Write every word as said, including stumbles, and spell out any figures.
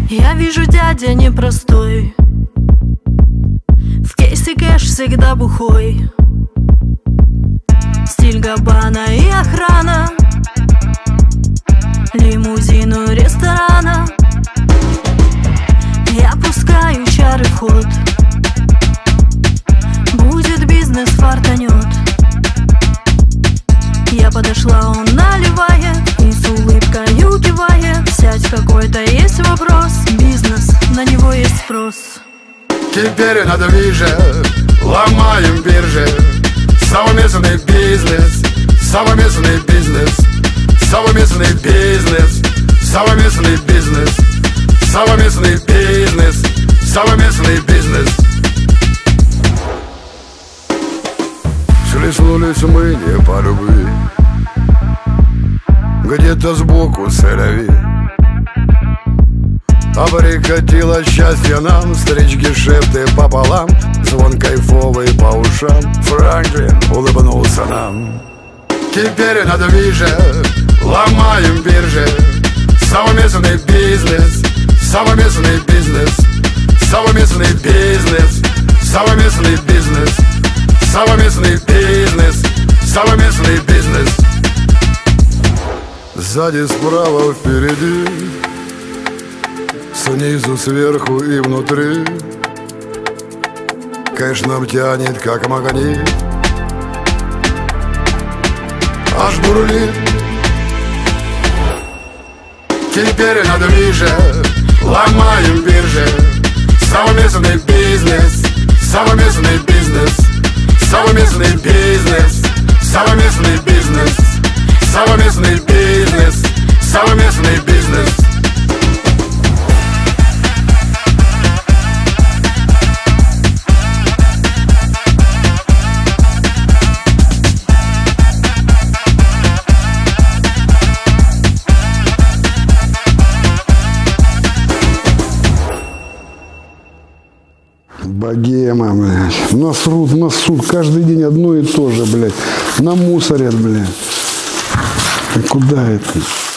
Я вижу, дядя непростой, в кейсе кэш всегда бухой. Стиль Габбана и охрана, лимузину ресторана. Я пускаю чары в ход, будет бизнес, фартанет. Я подошла, он наливает и с улыбкою кивает. Сядь, какой-то есть вопрос, бизнес, на него есть спрос. Теперь на движе ломаем биржи. Совместный бизнес, совместный бизнес, совместный бизнес, совместный бизнес, совместный бизнес, совместный бизнес. Схлестнулись мы не по любви, где-то сбоку сэляви. А прикатило счастье нам, встреч гешефты пополам, звон кайфовый по ушам. Франклин улыбнулся нам. Теперь на движе ломаем биржи. Совместный бизнес, совместный бизнес, совместный бизнес, совместный бизнес, совместный бизнес, совместный бизнес. Сзади, справа, впереди, снизу, сверху и внутри. Кэш нам тянет, как магнит, аж бурлит. Теперь на движе ломаем биржи. Совместный бизнес, совместный бизнес, совместный бизнес, совместный бизнес, совместный бизнес, совместный бизнес. Богема, блядь. Насрут, насрут. Каждый день одно и то же, блядь. Намусорят, блядь. И куда это?